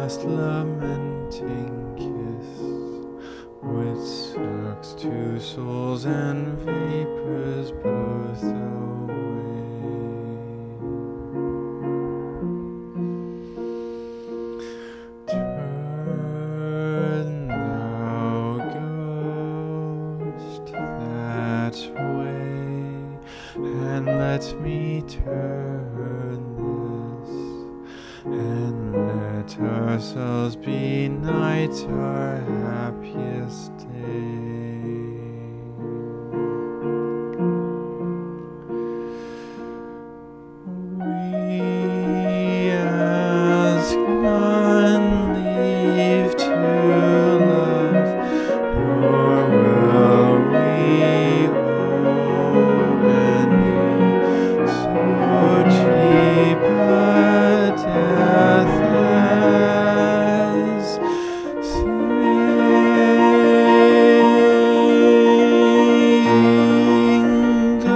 last lamenting kiss, which sucks two souls and vapors both away. Turn thou, ghost, that way, and let me turn this, and let ourselves be night our happiest day. We ask none leave to love, nor will we owe any so cheap a death as saying go.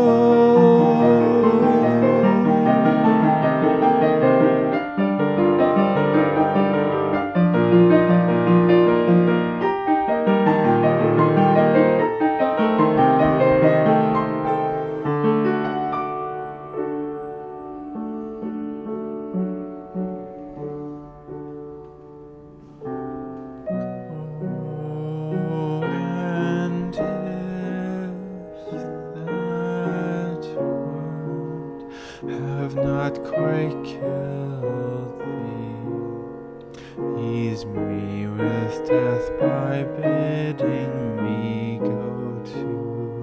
And if that would have not quite killed thee, ease me with death by bidding me go to.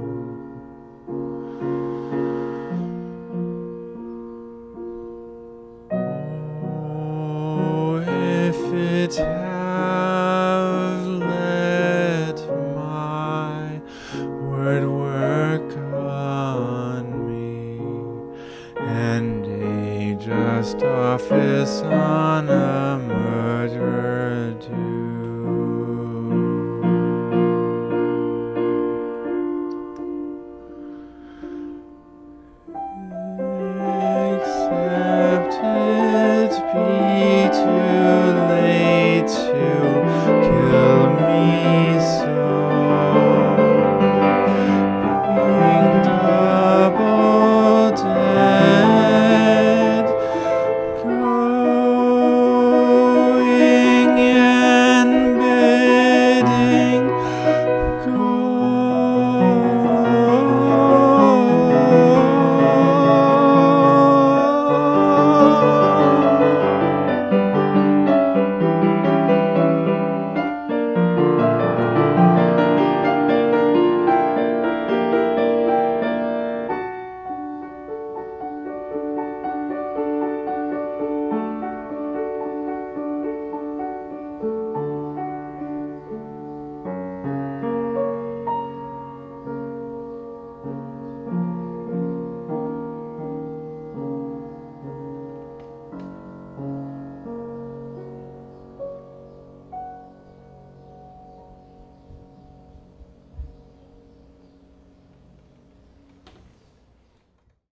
Oh, if it have let my word work on me, and a just office on a murderer do.